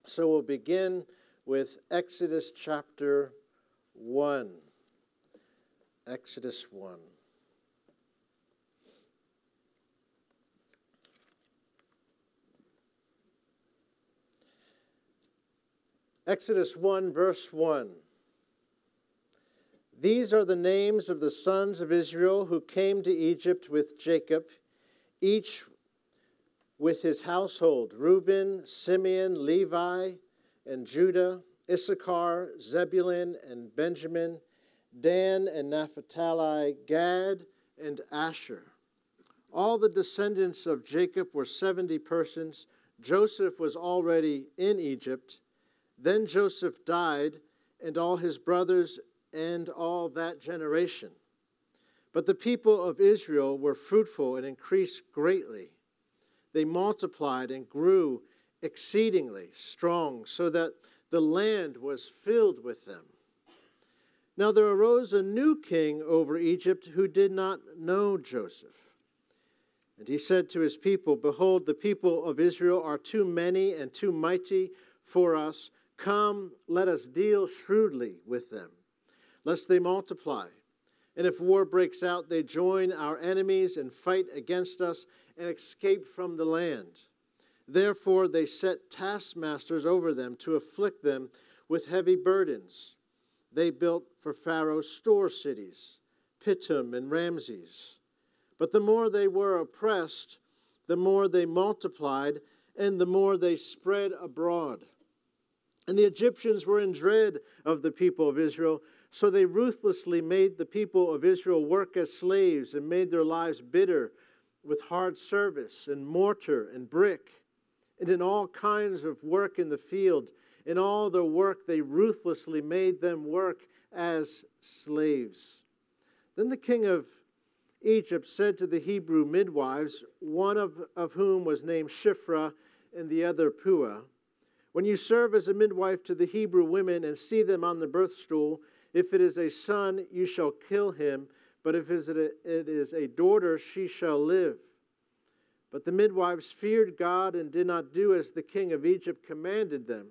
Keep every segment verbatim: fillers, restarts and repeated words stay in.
So we'll begin with Exodus chapter one. Exodus one. Exodus one, verse one. These are the names of the sons of Israel who came to Egypt with Jacob, each with his household: Reuben, Simeon, Levi, and Judah, Issachar, Zebulun, and Benjamin, Dan and Naphtali, Gad, and Asher. All the descendants of Jacob were seventy persons. Joseph was already in Egypt. Then Joseph died, and all his brothers and all that generation. But the people of Israel were fruitful and increased greatly. They multiplied and grew exceedingly strong, so that the land was filled with them. Now there arose a new king over Egypt who did not know Joseph. And he said to his people, "Behold, the people of Israel are too many and too mighty for us. Come, let us deal shrewdly with them, lest they multiply. And if war breaks out, they join our enemies and fight against us and escape from the land." Therefore they set taskmasters over them to afflict them with heavy burdens. They built for Pharaoh store cities, Pithom and Ramses. But the more they were oppressed, the more they multiplied, and the more they spread abroad. And the Egyptians were in dread of the people of Israel, so they ruthlessly made the people of Israel work as slaves and made their lives bitter with hard service and mortar and brick, and in all kinds of work in the field. In all their work they ruthlessly made them work as slaves. Then the king of Egypt said to the Hebrew midwives, one of, of whom was named Shiphrah and the other Puah, "When you serve as a midwife to the Hebrew women and see them on the birth stool, if it is a son, you shall kill him, but if it is a daughter, she shall live." But the midwives feared God and did not do as the king of Egypt commanded them,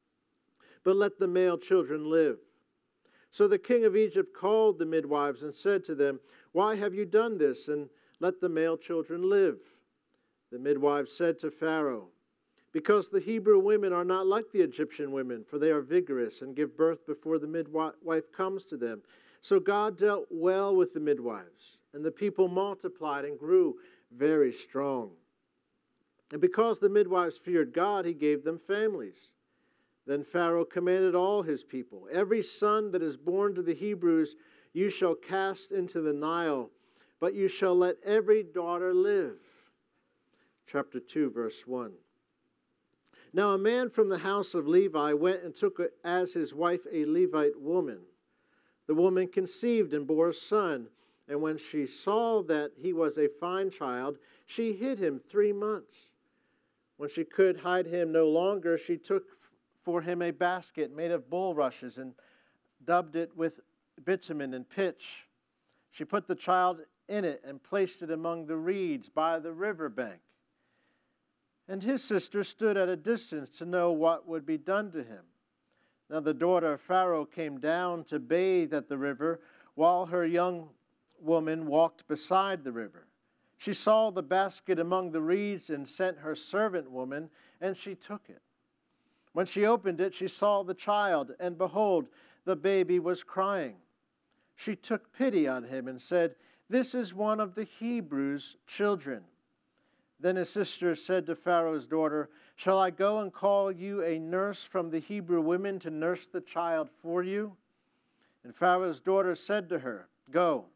but let the male children live. So the king of Egypt called the midwives and said to them, "Why have you done this, and let the male children live?" The midwives said to Pharaoh, "Because the Hebrew women are not like the Egyptian women, for they are vigorous and give birth before the midwife comes to them." So God dealt well with the midwives, and the people multiplied and grew very strong. And because the midwives feared God, he gave them families. Then Pharaoh commanded all his people, "Every son that is born to the Hebrews you shall cast into the Nile, but you shall let every daughter live." Chapter two, verse one. Now a man from the house of Levi went and took as his wife a Levite woman. The woman conceived and bore a son, and when she saw that he was a fine child, she hid him three months. When she could hide him no longer, she took for him a basket made of bulrushes and daubed it with bitumen and pitch. She put the child in it and placed it among the reeds by the river bank. And his sister stood at a distance to know what would be done to him. Now the daughter of Pharaoh came down to bathe at the river, while her young woman walked beside the river. She saw the basket among the reeds and sent her servant woman, and she took it. When she opened it, she saw the child, and behold, the baby was crying. She took pity on him and said, "This is one of the Hebrews' children." Then his sister said to Pharaoh's daughter, "Shall I go and call you a nurse from the Hebrew women to nurse the child for you?" And Pharaoh's daughter said to her, "Go."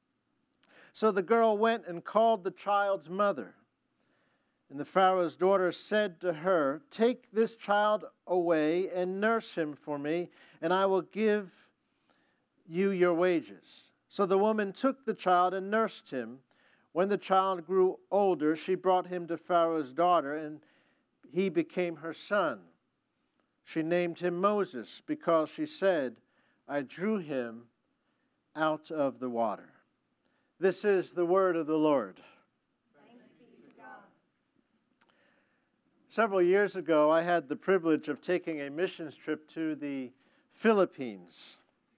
So the girl went and called the child's mother. And the Pharaoh's daughter said to her, "Take this child away and nurse him for me, and I will give you your wages." So the woman took the child and nursed him. When the child grew older, she brought him to Pharaoh's daughter, and he became her son. She named him Moses, because she said, "I drew him out of the water." This is the word of the Lord. Thanks be to God. Several years ago, I had the privilege of taking a missions trip to the Philippines.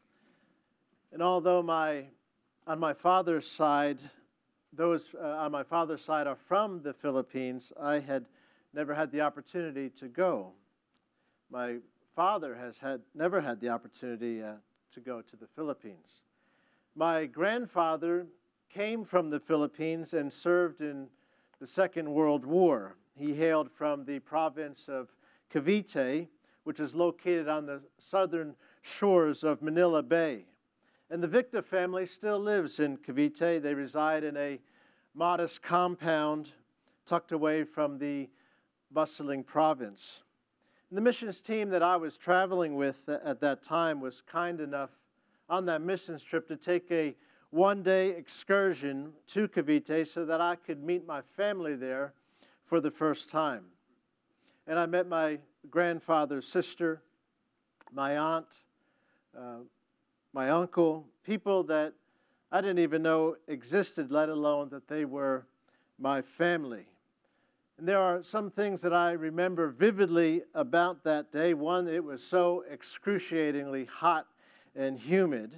And although my, on my father's side, those uh, on my father's side are from the Philippines, I had never had the opportunity to go. My father has had never had the opportunity uh, to go to the Philippines. My grandfather came from the Philippines and served in the Second World War. He hailed from the province of Cavite, which is located on the southern shores of Manila Bay. And the Victor family still lives in Cavite. They reside in a modest compound tucked away from the bustling province. And the missions team that I was traveling with at that time was kind enough on that missions trip to take a one-day excursion to Cavite so that I could meet my family there for the first time. And I met my grandfather's sister, my aunt, uh, my uncle, people that I didn't even know existed, let alone that they were my family. And there are some things that I remember vividly about that day. One, it was so excruciatingly hot and humid.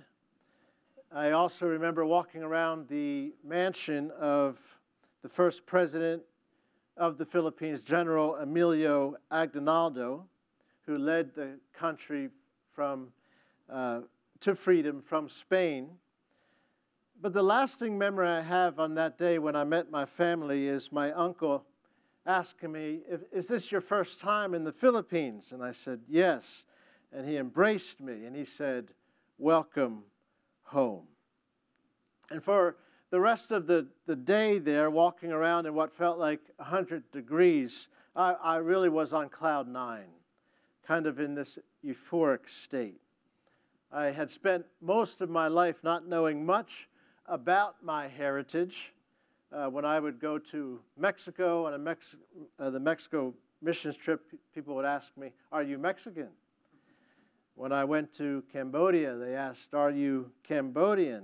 I also remember walking around the mansion of the first president of the Philippines, General Emilio Aguinaldo, who led the country from uh, to freedom from Spain. But the lasting memory I have on that day when I met my family is my uncle asking me, "Is this your first time in the Philippines?" And I said, "Yes." And he embraced me and he said, "Welcome home." And for the rest of the, the day there, walking around in what felt like one hundred degrees, I, I really was on cloud nine, kind of in this euphoric state. I had spent most of my life not knowing much about my heritage. Uh, when I would go to Mexico on a Mex- uh, the Mexico missions trip, people would ask me, "Are you Mexican?" When I went to Cambodia, they asked, "Are you Cambodian?"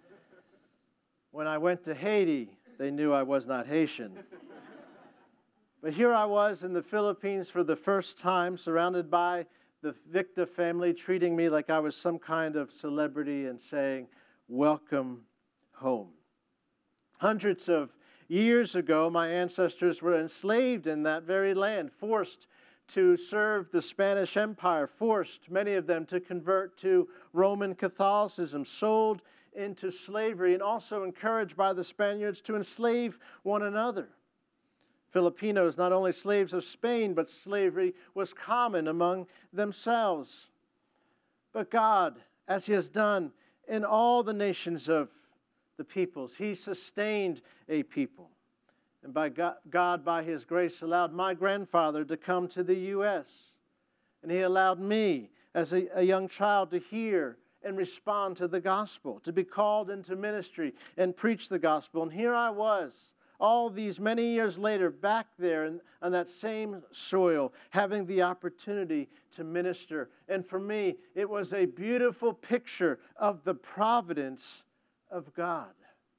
When I went to Haiti, they knew I was not Haitian. But here I was in the Philippines for the first time, surrounded by the Victor family, treating me like I was some kind of celebrity and saying, "Welcome home." Hundreds of years ago, my ancestors were enslaved in that very land, forced to serve the Spanish Empire, forced, many of them, to convert to Roman Catholicism, sold into slavery, and also encouraged by the Spaniards to enslave one another. Filipinos, not only slaves of Spain, but slavery was common among themselves. But God, as He has done in all the nations of the peoples, He sustained a people. And by God, God, by His grace, allowed my grandfather to come to the U S And He allowed me, as a, a young child, to hear and respond to the gospel, to be called into ministry and preach the gospel. And here I was, all these many years later, back there in, on that same soil, having the opportunity to minister. And for me, it was a beautiful picture of the providence of God.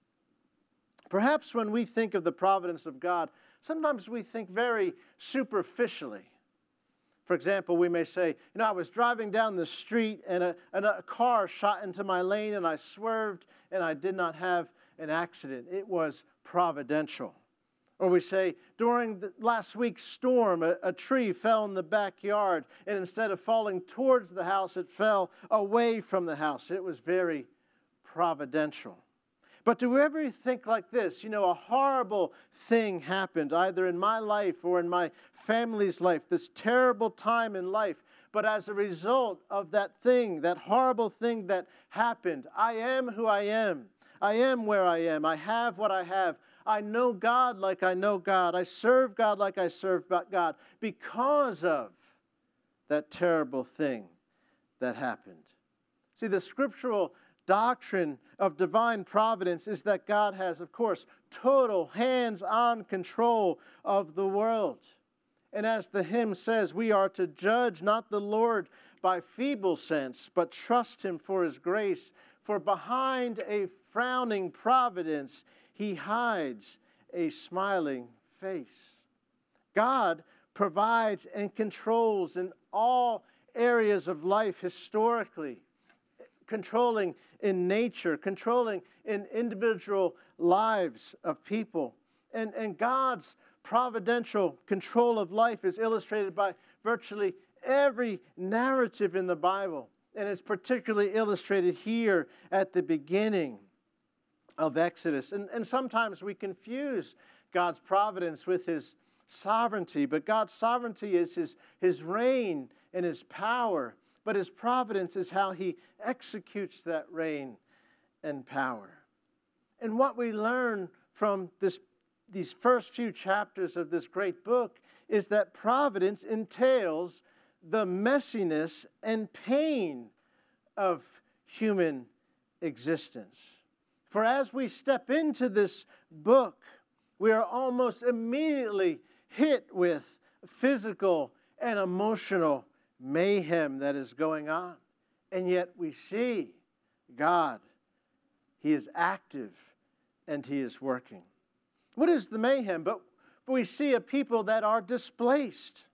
Perhaps when we think of the providence of God, sometimes we think very superficially. For example, we may say, you know, I was driving down the street and a, and a car shot into my lane and I swerved and I did not have an accident. It was providential. Or we say, during the last week's storm, a, a tree fell in the backyard and instead of falling towards the house, it fell away from the house. It was very providential. But do we ever think like this? You know, a horrible thing happened either in my life or in my family's life, this terrible time in life. But as a result of that thing, that horrible thing that happened, I am who I am. I am where I am. I have what I have. I know God like I know God. I serve God like I serve God because of that terrible thing that happened. See, the scriptural doctrine of divine providence is that God has, of course, total hands-on control of the world. And as the hymn says, we are to judge not the Lord by feeble sense, but trust Him for His grace. For behind a frowning providence, He hides a smiling face. God provides and controls in all areas of life historically, controlling in nature, controlling in individual lives of people. And, and God's providential control of life is illustrated by virtually every narrative in the Bible. And it's particularly illustrated here at the beginning of Exodus. And, and sometimes we confuse God's providence with His sovereignty. But God's sovereignty is His, His reign and His power. But His providence is how He executes that reign and power. And what we learn from this, these first few chapters of this great book is that providence entails the messiness and pain of human existence. For as we step into this book, we are almost immediately hit with physical and emotional mayhem that is going on. And yet we see God. He is active and He is working. What is the mayhem? But we see a people that are displaced.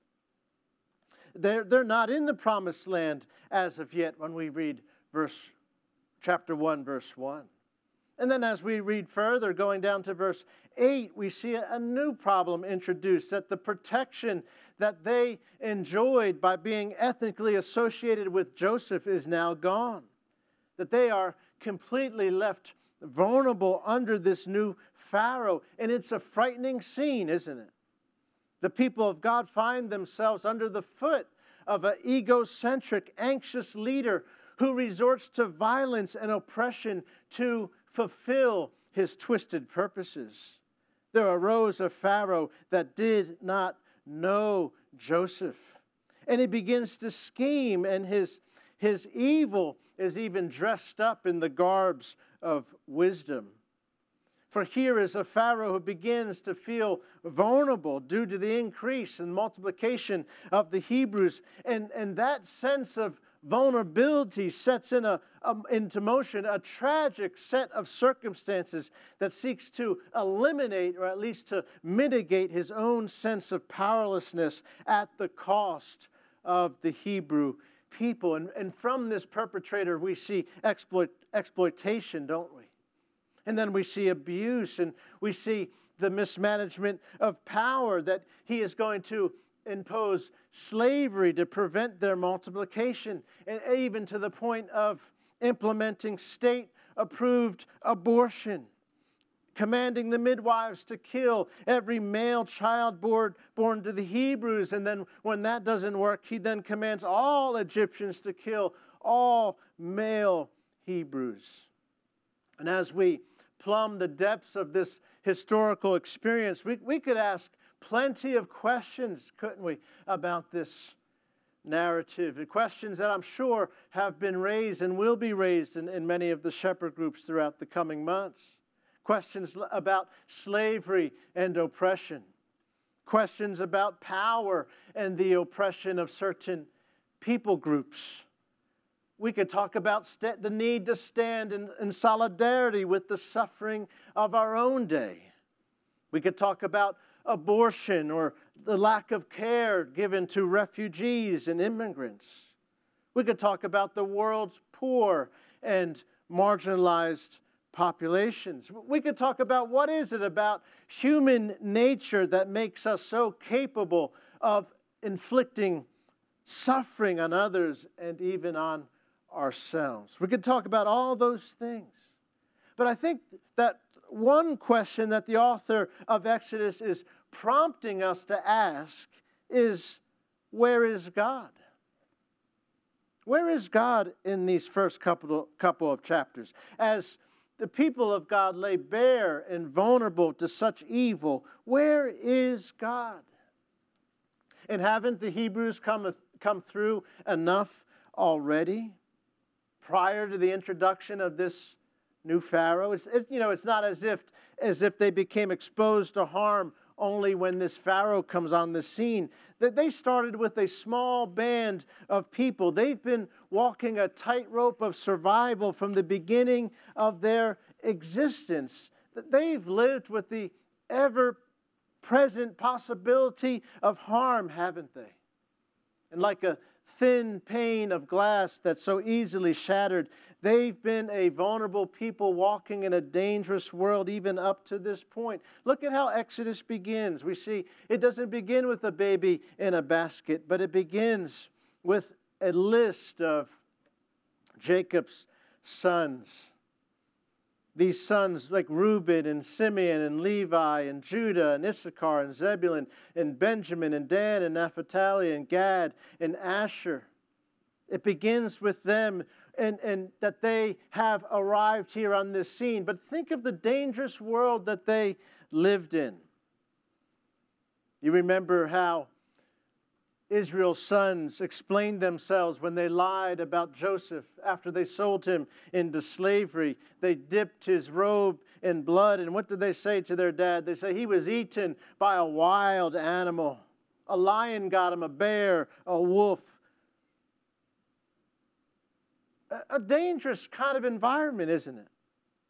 They're, they're not in the promised land as of yet when we read verse, chapter one, verse one. And then as we read further, going down to verse eight, we see a new problem introduced, that the protection that they enjoyed by being ethnically associated with Joseph is now gone. That they are completely left vulnerable under this new Pharaoh. And it's a frightening scene, isn't it? The people of God find themselves under the foot of an egocentric, anxious leader who resorts to violence and oppression to fulfill his twisted purposes. There arose a Pharaoh that did not know Joseph. And he begins to scheme, and his, his evil is even dressed up in the garbs of wisdom. For here is a Pharaoh who begins to feel vulnerable due to the increase and multiplication of the Hebrews. And, and that sense of vulnerability sets in a, a, into motion a tragic set of circumstances that seeks to eliminate, or at least to mitigate, his own sense of powerlessness at the cost of the Hebrew people. And, and from this perpetrator we see exploit, exploitation, don't we? And then we see abuse, and we see the mismanagement of power, that he is going to impose slavery to prevent their multiplication, and even to the point of implementing state-approved abortion, commanding the midwives to kill every male child born, born to the Hebrews. And then when that doesn't work, he then commands all Egyptians to kill all male Hebrews. And as we plumb the depths of this historical experience, we, we could ask plenty of questions, couldn't we, about this narrative? The questions that I'm sure have been raised and will be raised in, in many of the shepherd groups throughout the coming months. Questions about slavery and oppression. Questions about power and the oppression of certain people groups. We could talk about st- the need to stand in, in solidarity with the suffering of our own day. We could talk about abortion or the lack of care given to refugees and immigrants. We could talk about the world's poor and marginalized populations. We could talk about what is it about human nature that makes us so capable of inflicting suffering on others and even on ourselves. We could talk about all those things. But I think that one question that the author of Exodus is prompting us to ask is, where is God? Where is God in these first couple, couple of chapters? As the people of God lay bare and vulnerable to such evil, where is God? And haven't the Hebrews come, come through enough already prior to the introduction of this new Pharaoh? It's, it's, you know, it's not as if, as if they became exposed to harm only when this Pharaoh comes on the scene. That they started with a small band of people. They've been walking a tightrope of survival from the beginning of their existence. That they've lived with the ever present possibility of harm, haven't they? And like a thin pane of glass that's so easily shattered, they've been a vulnerable people walking in a dangerous world even up to this point. Look at how Exodus begins. We see it doesn't begin with a baby in a basket, but it begins with a list of Jacob's sons. These sons like Reuben and Simeon and Levi and Judah and Issachar and Zebulun and Benjamin and Dan and Naphtali and Gad and Asher. It begins with them and, and that they have arrived here on this scene. But think of the dangerous world that they lived in. You remember how Israel's sons explained themselves when they lied about Joseph after they sold him into slavery. They dipped his robe in blood. And what did they say to their dad? They say he was eaten by a wild animal. A lion got him, a bear, a wolf. A, a dangerous kind of environment, isn't it?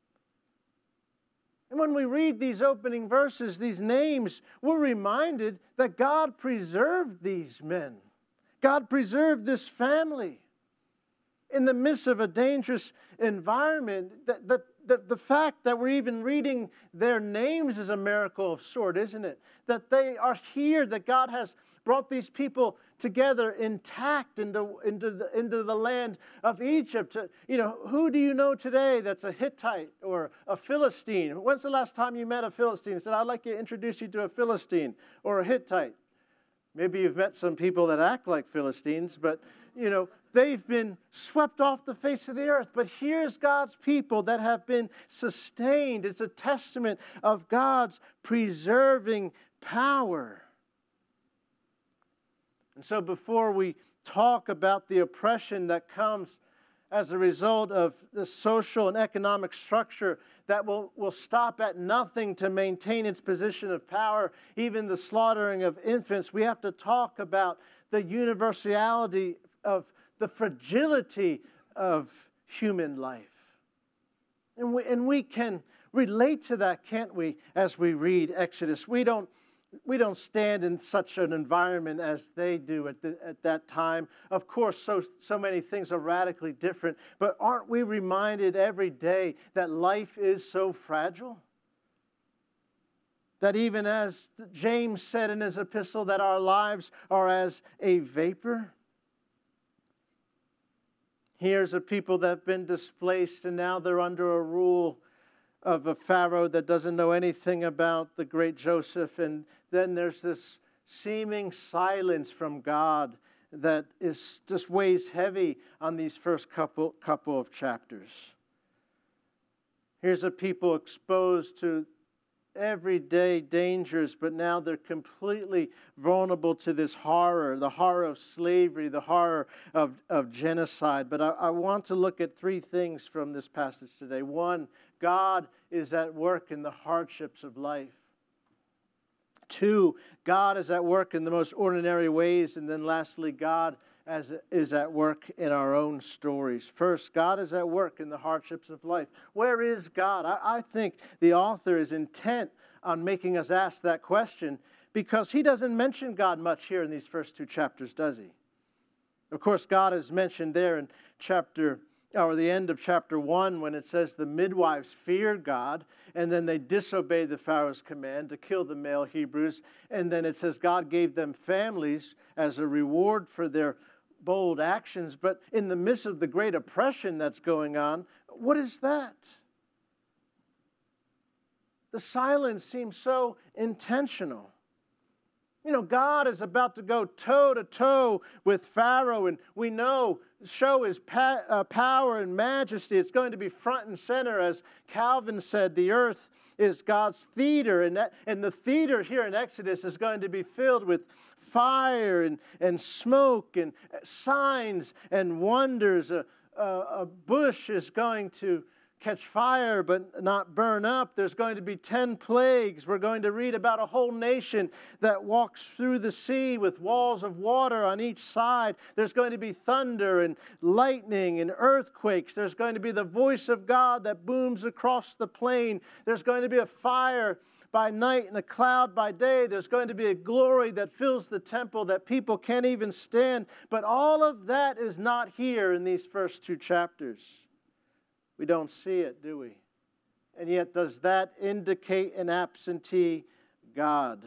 And when we read these opening verses, these names, we're reminded that God preserved these men. God preserved this family in the midst of a dangerous environment. That, that, that the fact that we're even reading their names is a miracle of sort, isn't it? That they are here, that God has brought these people together intact into, into, the, into the land of Egypt. You know, who do you know today that's a Hittite or a Philistine? When's the last time you met a Philistine and said, I'd like to introduce you to a Philistine or a Hittite? Maybe you've met some people that act like Philistines, but, you know, they've been swept off the face of the earth. But here's God's people that have been sustained. It's a testament of God's preserving power. And so before we talk about the oppression that comes as a result of the social and economic structure that will, will stop at nothing to maintain its position of power, even the slaughtering of infants, we have to talk about the universality of the fragility of human life. And we, and we can relate to that, can't we, as we read Exodus? We don't We don't stand in such an environment as they do at, the, at that time. Of course, so, so many things are radically different. But aren't we reminded every day that life is so fragile? That even as James said in his epistle, that our lives are as a vapor. Here's a people that have been displaced and now they're under a rule of a Pharaoh that doesn't know anything about the great Joseph. And then there's this seeming silence from God that is just weighs heavy on these first couple, couple of chapters. Here's a people exposed to everyday dangers, but now they're completely vulnerable to this horror, the horror of slavery, the horror of, of genocide. But I, I want to look at three things from this passage today. One, God is at work in the hardships of life. Two, God is at work in the most ordinary ways. And then lastly, God as is at work in our own stories. First, God is at work in the hardships of life. Where is God? I, I think the author is intent on making us ask that question because he doesn't mention God much here in these first two chapters, does he? Of course, God is mentioned there in chapter or the end of chapter one when it says the midwives feared God and then they disobeyed the Pharaoh's command to kill the male Hebrews. And then it says God gave them families as a reward for their bold actions. But in the midst of the great oppression that's going on, what is that? The silence seems so intentional. You know, God is about to go toe to toe with Pharaoh, and we know show his pa- uh, power and majesty. It's going to be front and center, as Calvin said. The earth is God's theater, and that, and the theater here in Exodus is going to be filled with fire and, and smoke and signs and wonders. A, a, a bush is going to catch fire but not burn up. There's going to be ten plagues. We're going to read about a whole nation that walks through the sea with walls of water on each side. There's going to be thunder and lightning and earthquakes. There's going to be the voice of God that booms across the plain. There's going to be a fire by night and a cloud by day. There's going to be a glory that fills the temple that people can't even stand. But all of that is not here in these first two chapters. We don't see it, do we? And yet, does that indicate an absentee God?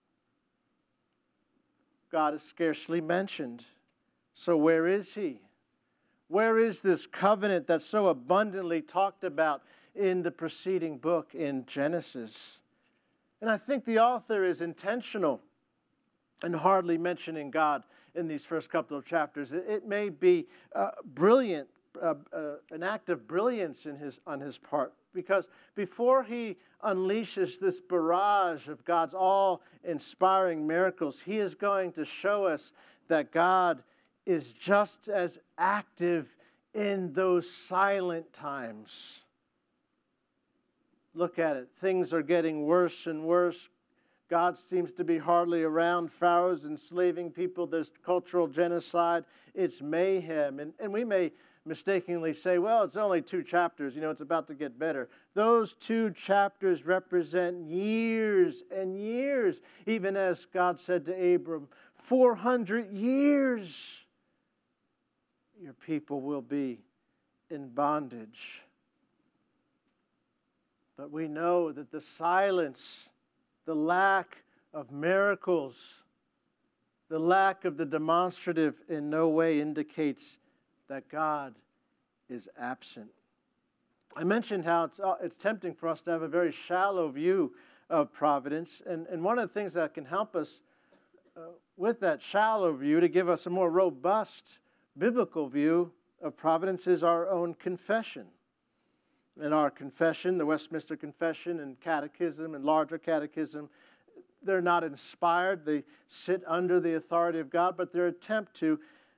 God is scarcely mentioned. So where is He? Where is this covenant that's so abundantly talked about in the preceding book in Genesis? And I think the author is intentional in hardly mentioning God in these first couple of chapters. It, it may be uh, brilliant, uh, uh, an act of brilliance in his, on his part, because before he unleashes this barrage of God's all-inspiring miracles, he is going to show us that God is just as active in those silent times. Look at it. Things are getting worse and worse. God seems to be hardly around. Pharaoh's enslaving people. There's cultural genocide. It's mayhem. And, and we may mistakenly say, well, it's only two chapters. You know, it's about to get better. Those two chapters represent years and years. Even as God said to Abram, four hundred years your people will be in bondage. But we know that the silence, the lack of miracles, the lack of the demonstrative in no way indicates that God is absent. I mentioned how it's, uh, it's tempting for us to have a very shallow view of providence. And, and one of the things that can help us uh, with that shallow view to give us a more robust biblical view of providence is our own confession. In our confession, the Westminster Confession and Catechism and larger catechism, they're not inspired. They sit under the authority of God, but their attempt to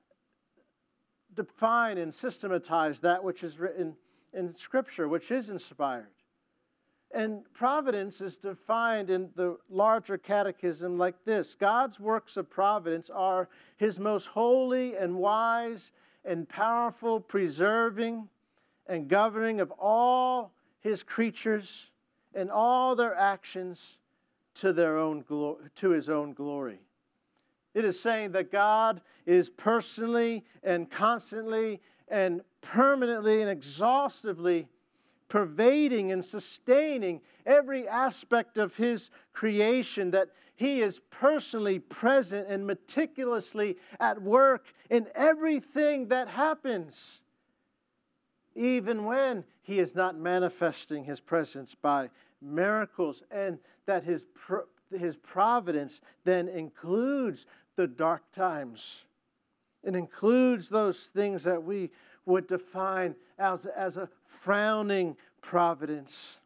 define and systematize that which is written in Scripture, which is inspired. And providence is defined in the larger catechism like this: God's works of providence are His most holy and wise and powerful preserving and governing of all His creatures and all their actions to their own glo- to His own glory. It is saying that God is personally and constantly and permanently and exhaustively pervading and sustaining every aspect of His creation, that He is personally present and meticulously at work in everything that happens, even when He is not manifesting His presence by miracles, and that His, his providence then includes the dark times. It includes those things that we would define as, as a frowning providence.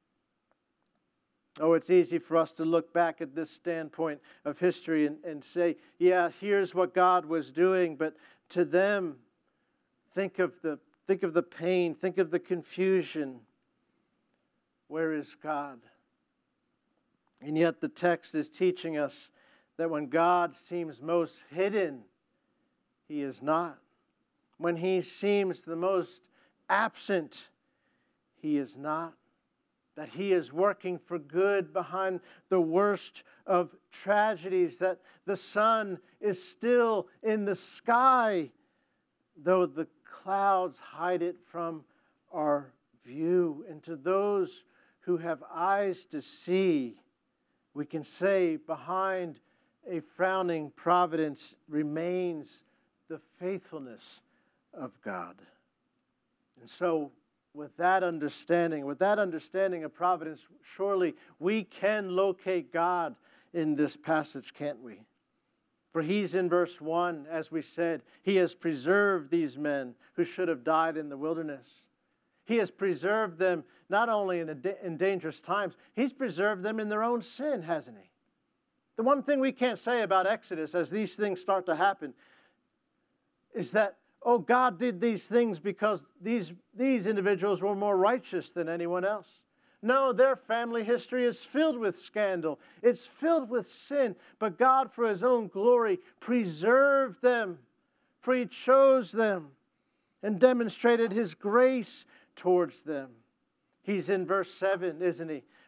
Oh, it's easy for us to look back at this standpoint of history and, and say, yeah, here's what God was doing. But to them, think of the think of the pain, think of the confusion. Where is God? And yet the text is teaching us that when God seems most hidden, He is not. When He seems the most absent, He is not. That He is working for good behind the worst of tragedies. That the sun is still in the sky, though the clouds hide it from our view. And to those who have eyes to see, we can say behind a frowning providence remains the faithfulness of God. And so with that understanding, with that understanding of providence, surely we can locate God in this passage, can't we? For He's in verse one, as we said, He has preserved these men who should have died in the wilderness. He has preserved them not only in, a, in dangerous times, He's preserved them in their own sin, hasn't He? The one thing we can't say about Exodus as these things start to happen is that, oh, God did these things because these, these individuals were more righteous than anyone else. No, their family history is filled with scandal. It's filled with sin. But God, for His own glory, preserved them, for He chose them and demonstrated His grace towards them. He's in verse seven, isn't He?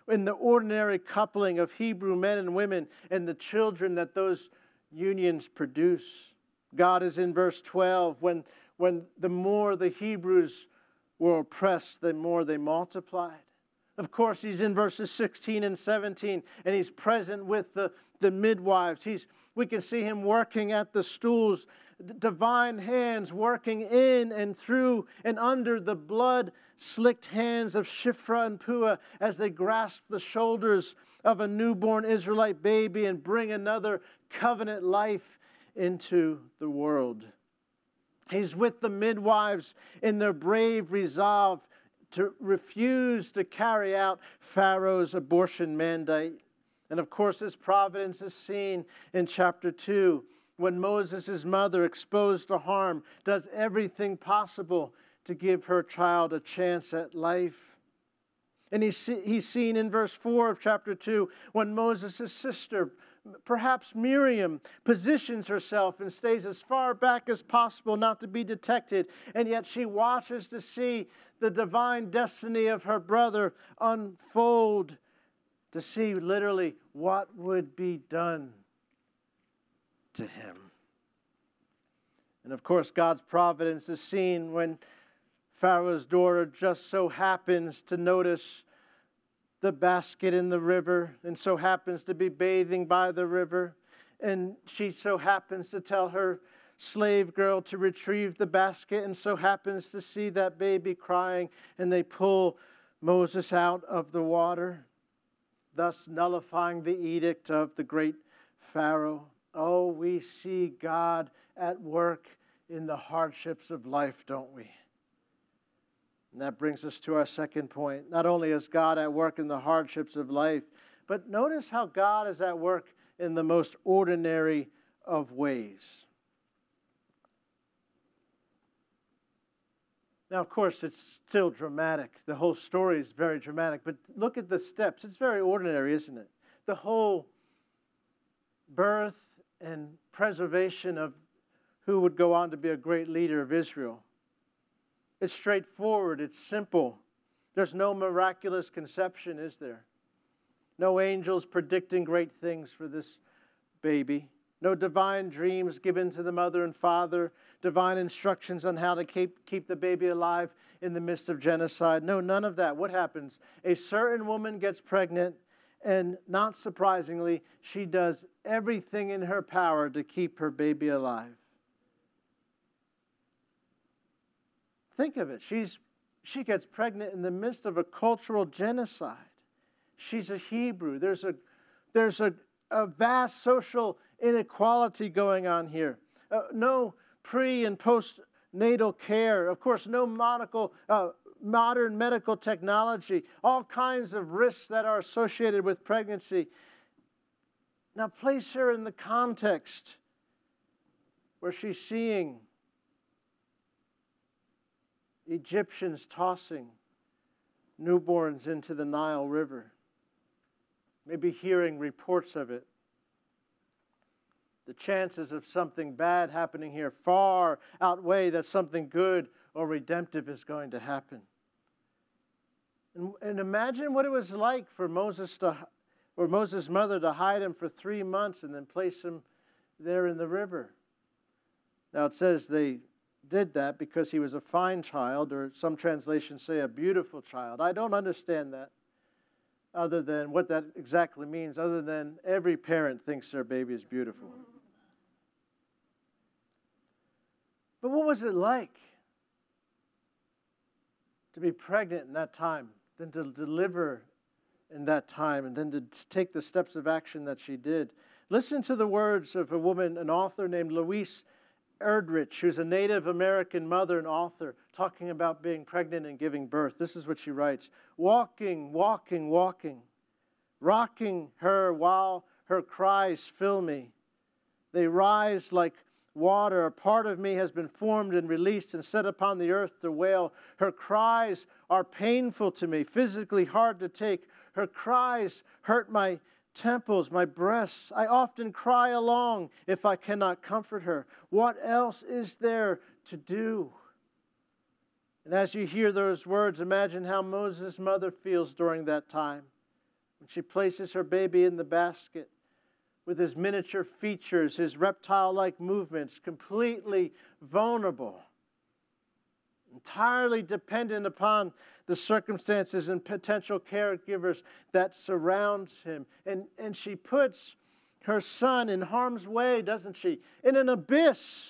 in the ordinary coupling of Hebrew men and women and the children that those unions produce. God is in verse twelve, when, when the more the Hebrews were oppressed, the more they multiplied. Of course, he's in verses sixteen and seventeen, and he's present with the, the midwives. He's, we can see him working at the stools, divine hands working in and through and under the blood-slicked hands of Shiphrah and Puah as they grasp the shoulders of a newborn Israelite baby and bring another covenant life into the world. He's with the midwives in their brave resolve to refuse to carry out Pharaoh's abortion mandate. And of course, his providence is seen in chapter two, when Moses' mother, exposed to harm, does everything possible to give her child a chance at life. And he's, he's seen in verse four of chapter two, when Moses' sister, perhaps Miriam, positions herself and stays as far back as possible not to be detected, and yet she watches to see the divine destiny of her brother unfold, to see literally what would be done to him. And of course, God's providence is seen when Pharaoh's daughter just so happens to notice the basket in the river and so happens to be bathing by the river. And she so happens to tell her slave girl to retrieve the basket and so happens to see that baby crying, and they pull Moses out of the water, thus nullifying the edict of the great Pharaoh. Oh, we see God at work in the hardships of life, don't we? And that brings us to our second point. Not only is God at work in the hardships of life, but notice how God is at work in the most ordinary of ways. Now, of course, it's still dramatic. The whole story is very dramatic. But look at the steps. It's very ordinary, isn't it? The whole birth and preservation of who would go on to be a great leader of Israel. It's straightforward. It's simple. There's no miraculous conception, is there? No angels predicting great things for this baby. No divine dreams given to the mother and father. Divine instructions on how to keep, keep the baby alive in the midst of genocide. No, none of that. What happens? A certain woman gets pregnant, and not surprisingly, she does everything in her power to keep her baby alive. Think of it. She's, she gets pregnant in the midst of a cultural genocide. She's a Hebrew. There's a, there's a, a vast social inequality going on here. Uh, no pre- and postnatal care. Of course, no monocle, uh, modern medical technology. All kinds of risks that are associated with pregnancy. Now place her in the context where she's seeing Egyptians tossing newborns into the Nile River. Maybe hearing reports of it. The chances of something bad happening here far outweigh that something good or redemptive is going to happen. And, and imagine what it was like for Moses to, or Moses' mother to hide him for three months and then place him there in the river. Now it says they did that because he was a fine child, or some translations say a beautiful child. I don't understand that, other than what that exactly means, other than every parent thinks their baby is beautiful. But what was it like to be pregnant in that time, then to deliver in that time, and then to take the steps of action that she did? Listen to the words of a woman, an author named Louise Erdrich, who's a Native American mother and author, talking about being pregnant and giving birth. This is what she writes. Walking, walking, walking, rocking her while her cries fill me. They rise like water. A part of me has been formed and released and set upon the earth to wail. Her cries are painful to me, physically hard to take. Her cries hurt my temples, my breasts. I often cry along if I cannot comfort her. What else is there to do? And as you hear those words, imagine how Moses' mother feels during that time. She places her baby in the basket with his miniature features, his reptile-like movements, completely vulnerable, entirely dependent upon the circumstances and potential caregivers that surround him. And, and she puts her son in harm's way, doesn't she? In an abyss.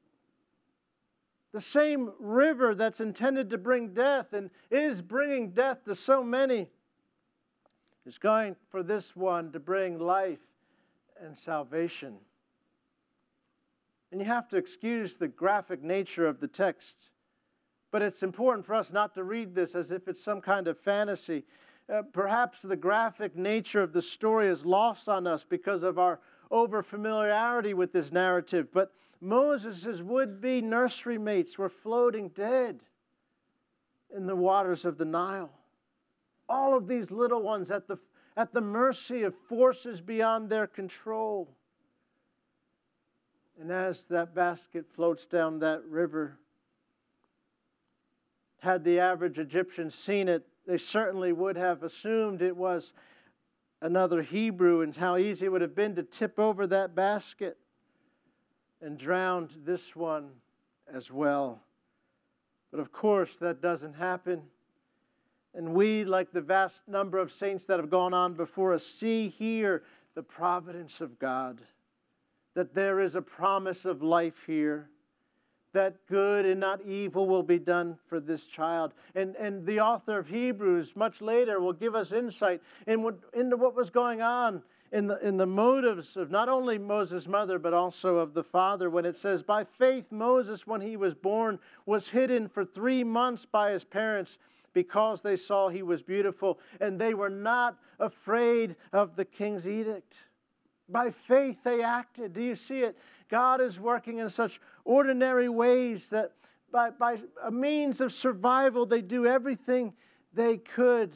The same river that's intended to bring death and is bringing death to so many is going for this one to bring life and salvation. And you have to excuse the graphic nature of the text. But it's important for us not to read this as if it's some kind of fantasy. Uh, perhaps the graphic nature of the story is lost on us because of our over-familiarity with this narrative. But Moses' would-be nursery mates were floating dead in the waters of the Nile. All of these little ones at the, at the mercy of forces beyond their control. And as that basket floats down that river, had the average Egyptian seen it, they certainly would have assumed it was another Hebrew, and how easy it would have been to tip over that basket and drowned this one as well. But of course, that doesn't happen. And we, like the vast number of saints that have gone on before us, see here the providence of God, that there is a promise of life here, that good and not evil will be done for this child. And, and the author of Hebrews, much later, will give us insight in what, into what was going on in the, in the motives of not only Moses' mother, but also of the father, when it says, by faith Moses, when he was born, was hidden for three months by his parents because they saw he was beautiful, and they were not afraid of the king's edict. By faith they acted. Do you see it? God is working in such ordinary ways that by, by a means of survival, they do everything they could.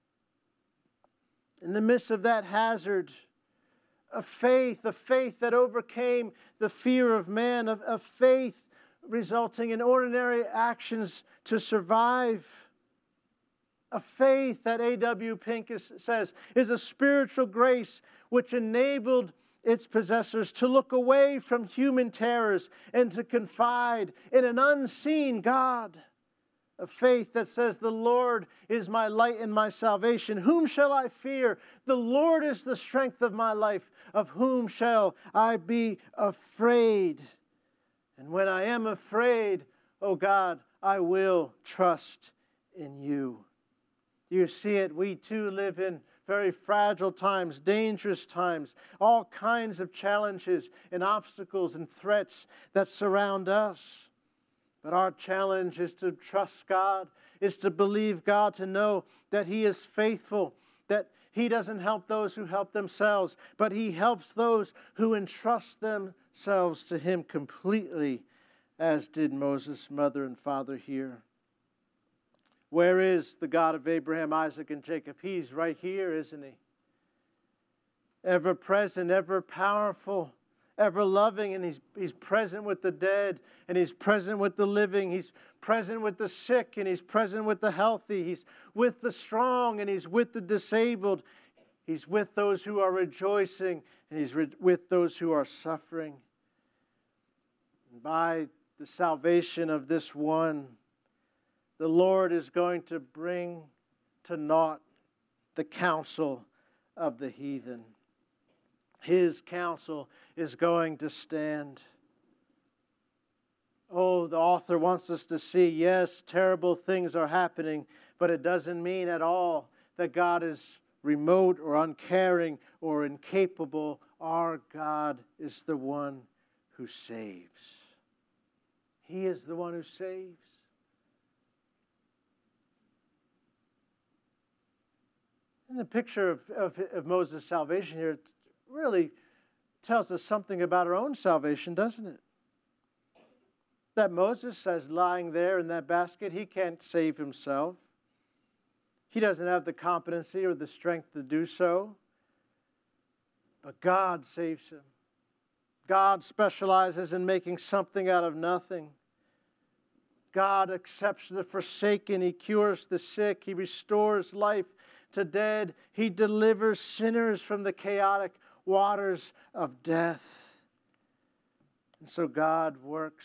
In the midst of that hazard, a faith, a faith that overcame the fear of man, a, a faith resulting in ordinary actions to survive. A faith that A W Pincus says is a spiritual grace which enabled its possessors to look away from human terrors and to confide in an unseen God. A faith that says, the Lord is my light and my salvation. Whom shall I fear? The Lord is the strength of my life. Of whom shall I be afraid? And when I am afraid, oh God, I will trust in you. You see it, we too live in very fragile times, dangerous times, all kinds of challenges and obstacles and threats that surround us. But our challenge is to trust God, is to believe God, to know that He is faithful, that He doesn't help those who help themselves, but He helps those who entrust themselves to Him completely, as did Moses' mother and father here. Where is the God of Abraham, Isaac, and Jacob? He's right here, isn't He? Ever present, ever powerful, ever loving, and he's, he's present with the dead, and He's present with the living. He's present with the sick, and He's present with the healthy. He's with the strong, and He's with the disabled. He's with those who are rejoicing, and He's re- with those who are suffering. And by the salvation of this one, the Lord is going to bring to naught the counsel of the heathen. His counsel is going to stand. Oh, the author wants us to see, yes, terrible things are happening, but it doesn't mean at all that God is remote or uncaring or incapable. Our God is the one who saves. He is the one who saves. And the picture of, of, of Moses' salvation here really tells us something about our own salvation, doesn't it? That Moses says lying there in that basket, he can't save himself. He doesn't have the competency or the strength to do so. But God saves him. God specializes in making something out of nothing. God accepts the forsaken. He cures the sick. He restores life to dead. He delivers sinners from the chaotic waters of death. And so God works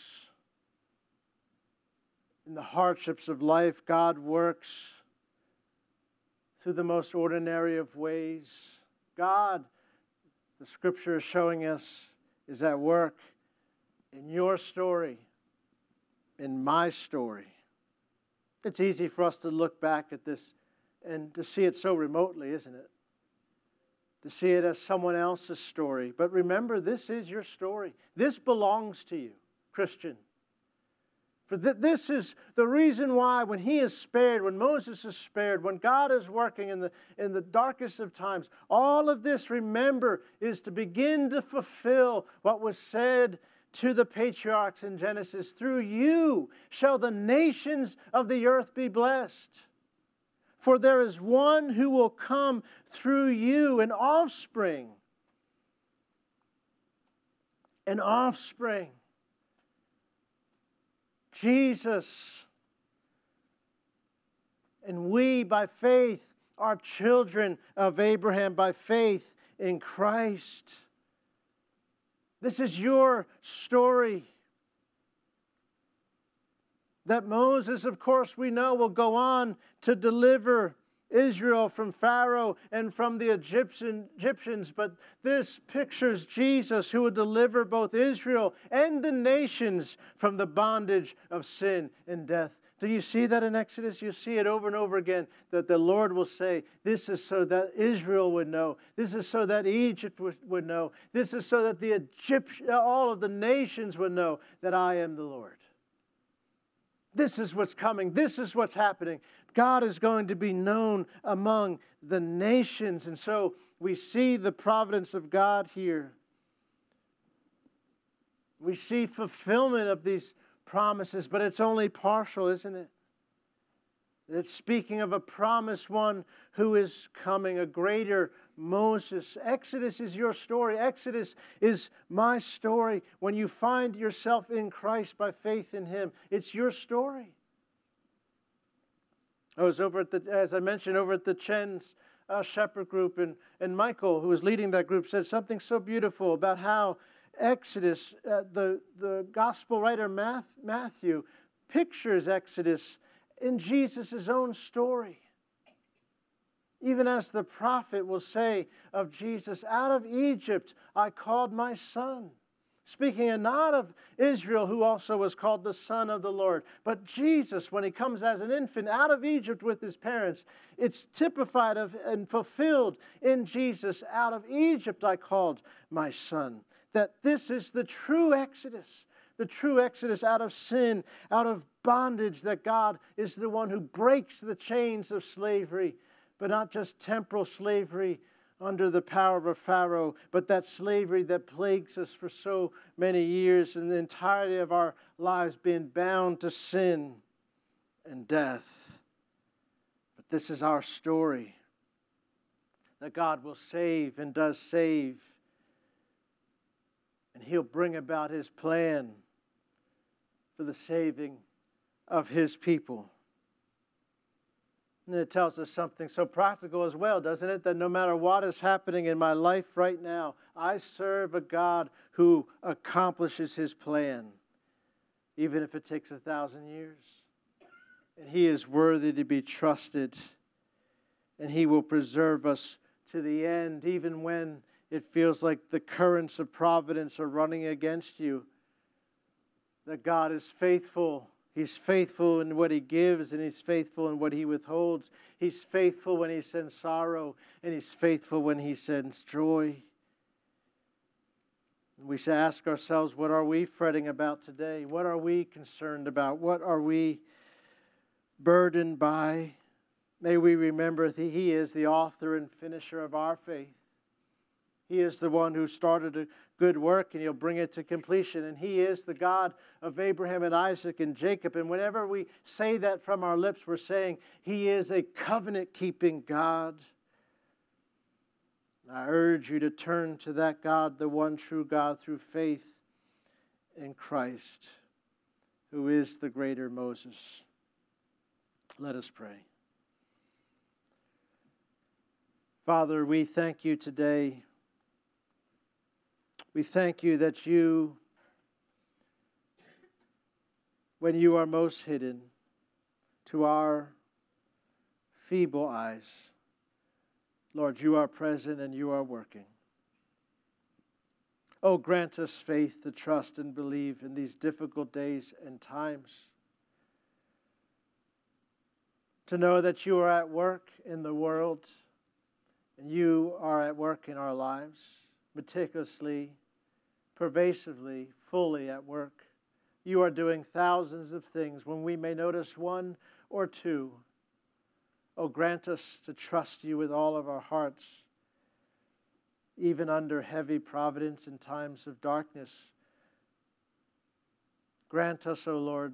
in the hardships of life. God works through the most ordinary of ways. God, the Scripture is showing us, is at work in your story, in my story. It's easy for us to look back at this and to see it so remotely, isn't it? To see it as someone else's story. But remember, this is your story. This belongs to you, Christian. For th- this is the reason why when he is spared, when Moses is spared, when God is working in the, in the darkest of times, all of this, remember, is to begin to fulfill what was said to the patriarchs in Genesis. Through you shall the nations of the earth be blessed. For there is one who will come through you, an offspring. An offspring. Jesus. And we, by faith, are children of Abraham, by faith in Christ. This is your story. That Moses, of course, we know will go on to deliver Israel from Pharaoh and from the Egyptian, Egyptians. But this pictures Jesus, who will deliver both Israel and the nations from the bondage of sin and death. Do you see that in Exodus? You see it over and over again, that the Lord will say, this is so that Israel would know. This is so that Egypt would, would know. This is so that the Egyptian, all of the nations would know that I am the Lord. This is what's coming. This is what's happening. God is going to be known among the nations. And so we see the providence of God here. We see fulfillment of these promises, but it's only partial, isn't it? It's speaking of a promised one who is coming, a greater Moses. Exodus is your story. Exodus is my story. When you find yourself in Christ by faith in Him, it's your story. I was over at the, as I mentioned, over at the Chen's uh, Shepherd group, and, and Michael, who was leading that group, said something so beautiful about how Exodus, uh, the, the gospel writer Matthew, pictures Exodus in Jesus' own story. Even as the prophet will say of Jesus, out of Egypt I called my son. Speaking not of Israel, who also was called the son of the Lord, but Jesus, when he comes as an infant out of Egypt with his parents, it's typified of and fulfilled in Jesus. Out of Egypt I called my son. That this is the true Exodus. The true Exodus out of sin, out of bondage, that God is the one who breaks the chains of slavery, but not just temporal slavery under the power of a Pharaoh, but that slavery that plagues us for so many years and the entirety of our lives being bound to sin and death. But this is our story, that God will save and does save, and He'll bring about His plan for the saving of His people. And it tells us something so practical as well, doesn't it? That no matter what is happening in my life right now, I serve a God who accomplishes His plan, even if it takes a thousand years. And He is worthy to be trusted. And He will preserve us to the end, even when it feels like the currents of providence are running against you. That God is faithful. He's faithful in what He gives, and He's faithful in what He withholds. He's faithful when He sends sorrow, and He's faithful when He sends joy. We should ask ourselves, what are we fretting about today? What are we concerned about? What are we burdened by? May we remember that He is the author and finisher of our faith. He is the one who started a good work, and He'll bring it to completion. And He is the God of Abraham and Isaac and Jacob. And whenever we say that from our lips, we're saying He is a covenant-keeping God. I urge you to turn to that God, the one true God, through faith in Christ, who is the greater Moses. Let us pray. Father, we thank you today. We thank you that you, when you are most hidden to our feeble eyes, Lord, you are present and you are working. Oh, grant us faith to trust and believe in these difficult days and times. To know that you are at work in the world and you are at work in our lives, meticulously, pervasively, fully at work. You are doing thousands of things when we may notice one or two. Oh, grant us to trust you with all of our hearts, even under heavy providence in times of darkness. Grant us, O Lord,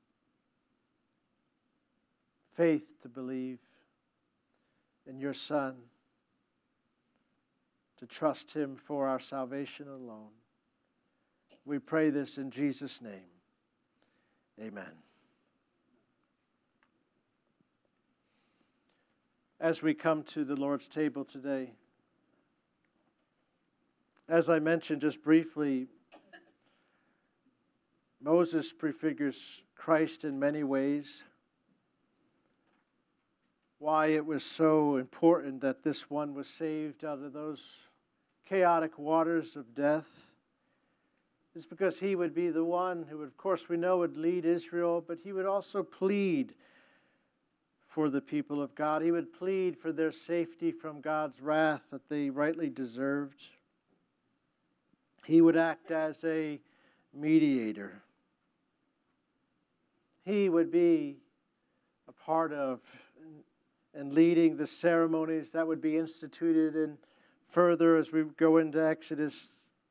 faith to believe in your Son, to trust him for our salvation alone. We pray this in Jesus' name. Amen. As we come to the Lord's table today, as I mentioned just briefly, Moses prefigures Christ in many ways. Why it was so important that this one was saved out of those chaotic waters of death is because he would be the one who, of course, we know would lead Israel, but he would also plead for the people of God. He would plead for their safety from God's wrath that they rightly deserved. He would act as a mediator. He would be a part of and leading the ceremonies that would be instituted and further as we go into Exodus,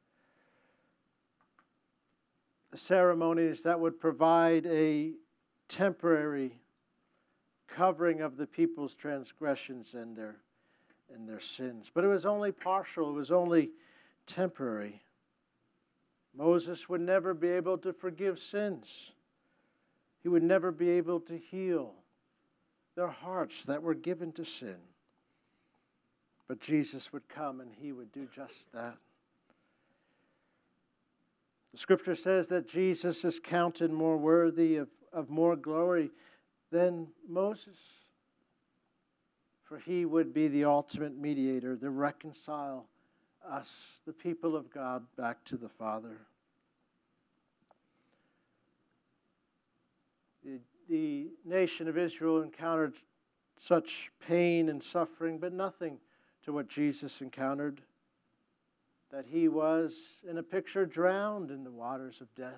the ceremonies that would provide a temporary covering of the people's transgressions and their and their sins. But it was only partial, it was only temporary. Moses would never be able to forgive sins. He would never be able to heal their hearts that were given to sin. But Jesus would come and he would do just that. The scripture says that Jesus is counted more worthy of, of more glory than Moses. For he would be the ultimate mediator, to reconcile us, the people of God, back to the Father. The, the nation of Israel encountered such pain and suffering, but nothing to what Jesus encountered. That he was, in a picture, drowned in the waters of death.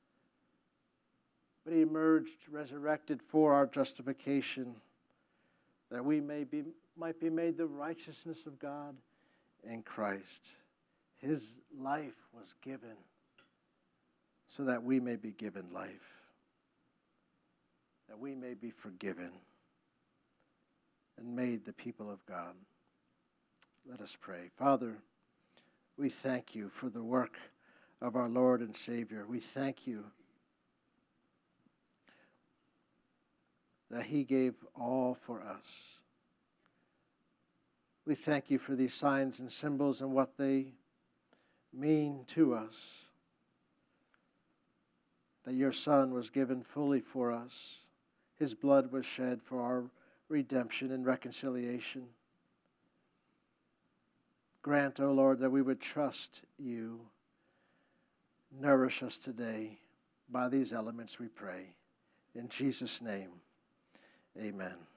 But he emerged resurrected for our justification, that we may be, might be made the righteousness of God in Christ. His life was given so that we may be given life, that we may be forgiven and made the people of God. Let us pray. Father, we thank you for the work of our Lord and Savior. We thank you that he gave all for us. We thank you for these signs and symbols and what they mean to us. That your Son was given fully for us. His blood was shed for our redemption and reconciliation. Grant, O Lord, that we would trust you. Nourish us today by these elements, we pray. In Jesus' name, amen.